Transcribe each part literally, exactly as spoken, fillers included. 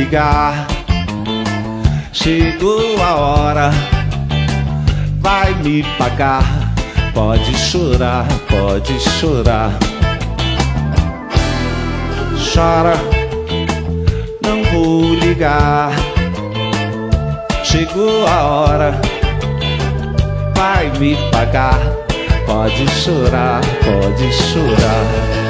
ligar. Chegou a hora, vai me pagar. Pode chorar, pode chorar. Chora, não vou ligar. Chegou a hora, vai me pagar. Pode chorar, pode chorar.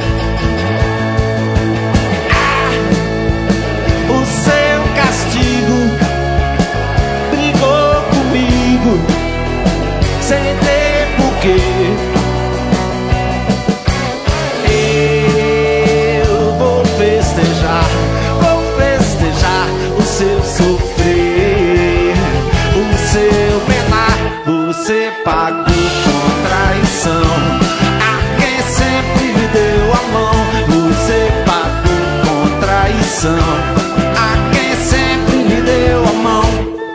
Ah, o seu castigo brigou comigo sem ter porquê. Eu vou festejar, vou festejar o seu sofrer, o seu penar. Você pagou com traição a quem sempre lhe deu a mão. Você pagou com traição a quem sempre lhe deu a mão.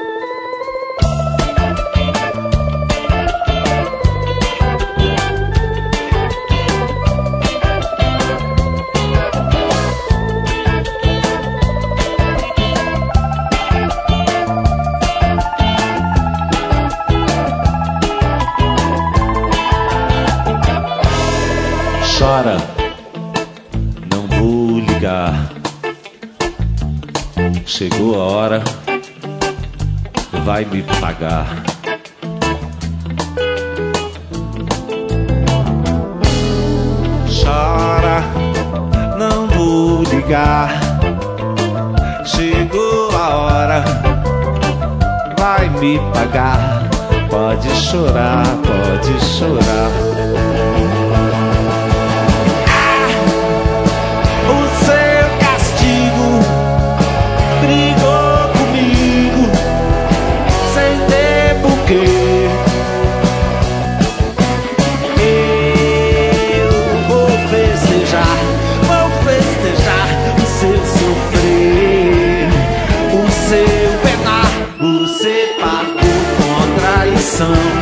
Chora, não vou ligar. Chegou a hora, vai me pagar. Chora, não vou ligar. Chegou a hora, vai me pagar. Pode chorar, pode chorar. Eu vou festejar, vou festejar o seu sofrer, o seu penar. Você pagou com traição